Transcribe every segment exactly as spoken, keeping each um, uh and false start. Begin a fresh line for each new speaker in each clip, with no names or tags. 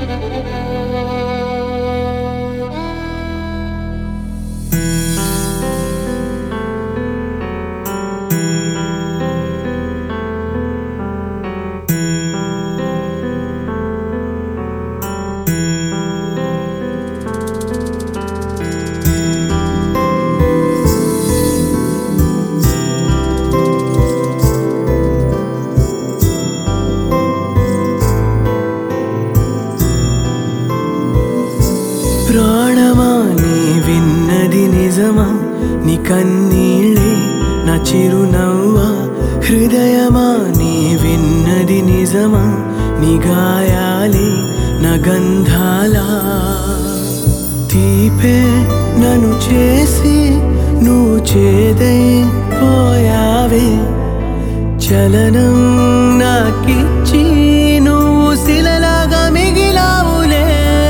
ప్రాణమా నీ విన్నది నిజమా, నీ కన్నీళ్ళే నా చిరునవ్వా. హృదయమా నీ విన్నది నిజమా, నీ గాయాలే నా గంధాలా. తీపే నన్ను చేసి నువ్వు చేదై పోయావే, చలనం నాకిచ్చి నువ్వు శిలలాగా మిగిలావులే.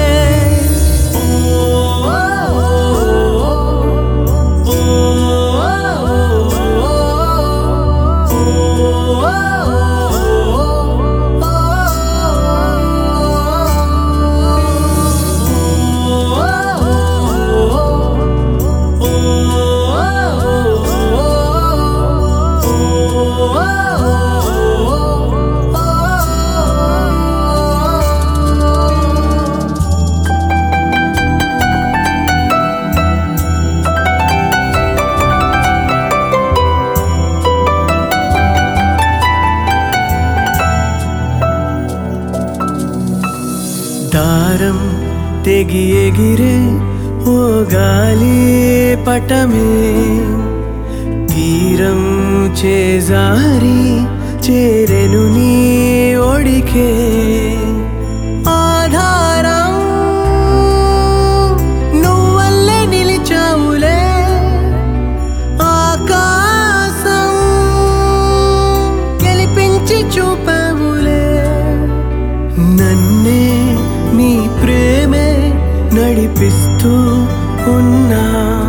దారం తెగి ఎగిరే ఓ గాలి పటమే, తీరం చేజారి చేరెను నీ ఒడికే. ఆధారం నువ్వల్లే నిలిచావులే, ఆకాశం గెలిపించి చూపావులే. నన్నే నీ ప్రేమే నడిపిస్తూ ఉన్నా,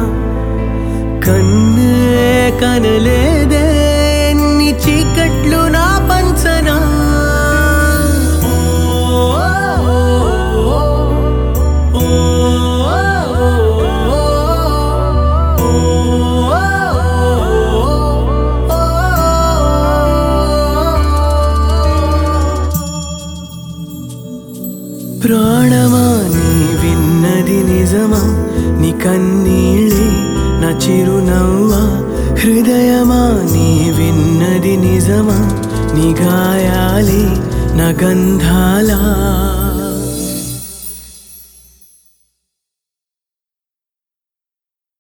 కన్నే కనలేదే నీ చీకట్లు నా పంచనా. ప్రాణమా నీ విన్నది నిజమా, నీ కన్నీళ్ళే నా చిరునవ్వా. హృదయమా నీ విన్నది నిజమా, నీ గాయాలే నా గంధాలా.